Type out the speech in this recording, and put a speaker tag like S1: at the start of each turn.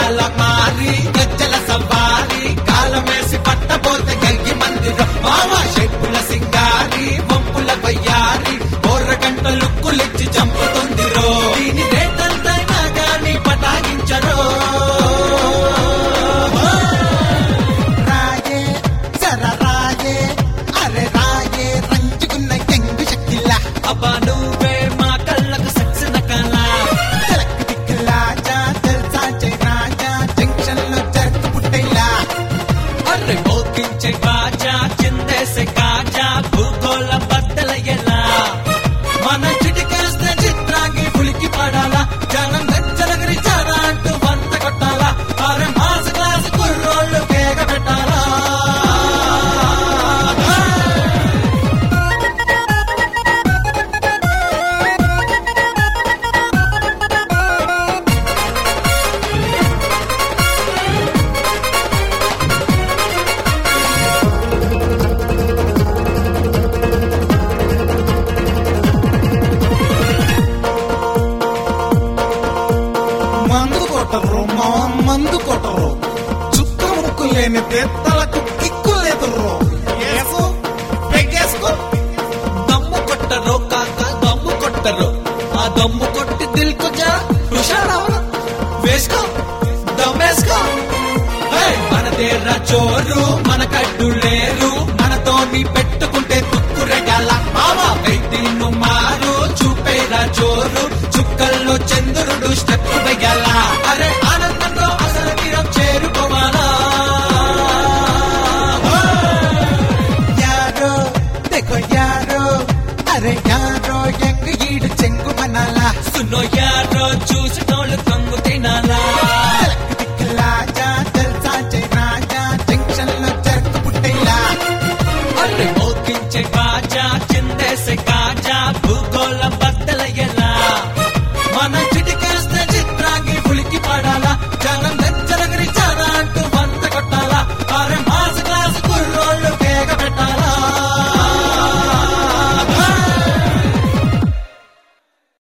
S1: కాల మారి గజ్జల సవారి కాలమేసి పట్టబోతే గంగి మందిరం మామ షెప్పుల సింగారి వంపుల వయ్యారి బోర్ర గంట లుక్కులిచ్చి చంపుతుంది రో దీని రేటంతైనా గాని పటాగించరో రాయే జర రాయే అరే రాయే రంజుకున్న ఎంగు శక్తిలా అబ్బా నువ్వే మా కళ్ళకు సక్సిన కళ తెలక్కు దిక్కులా జా తెలుసా జై రాజా జంక్షన్ లో జరుపు పుట్టేలా అరే మోగించే బాజా చిందేసే కాజా భూగోళ బద్దలయ్యేలా మన చిటికేస్తే చిత్రాంగి పులికి పడాలా జనం గచ్చలగిరి చారా అంటూ వంత కొట్టాలా అరే మాస క్లాస్ కుర్రోళ్ళు కేక పెట్టాలా మందు కొట్టరు మా మందు కొట్టరు చుక్క ముక్కు లేని తలకు కిక్కు లేదు ఏసు పెగ్గేసుకో దమ్ము కొట్టరు కాక దమ్ము కొట్టరు ఆ దమ్ము కొట్టి దిల్కు జా హుషారావన వేసుకో దమ్మేసుకో మనదేరా చోరు మన కడ్డు లేరు మనతోని పెట్టుకుంటే తుక్కు రెగాల మావా వైద్యును మారు చూపేరా చోరు చుక్కల్లో చంద్రుడు స్టెప్ వెయ్యాల అరే